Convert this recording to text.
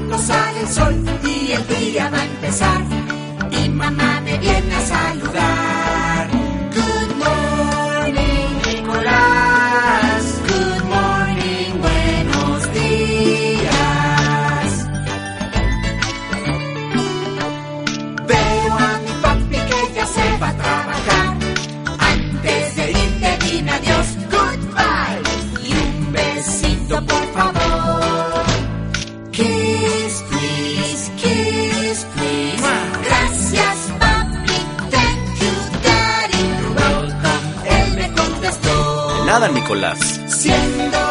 pronto sale el sol y el día va a empezar. Y mamá me viene a saludar. Good morning, Nicolás. Good morning, buenos días. Veo a mi papi que ya se va a trabajar. Antes de irte dime adiós, goodbye. Y un besito por favor. Kiss, please, kiss, please. Gracias, papi, thank you, daddy. You're welcome, él me contestó. De nada, Nicolás. Siendo